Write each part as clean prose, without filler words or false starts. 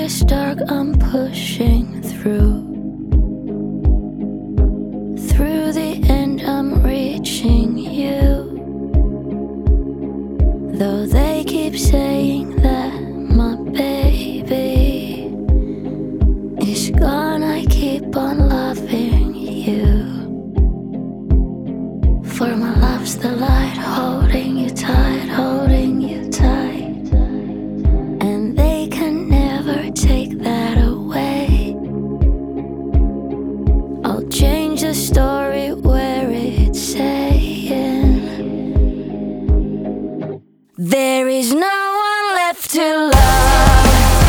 is dark, I'm pushing through. Through the end, I'm reaching you. Though they keep saying that my baby is gone, I keep on loving you. For my love's the light, holding you tight, holding you tight. And they can never take that away. I'll change the story where it's saying there is no one left to love.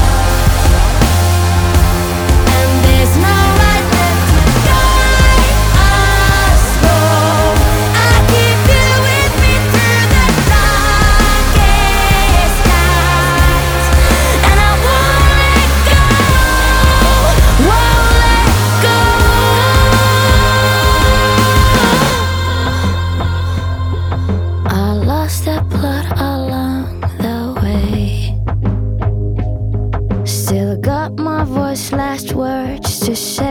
That plot along the way. Still got my voice, last words to say.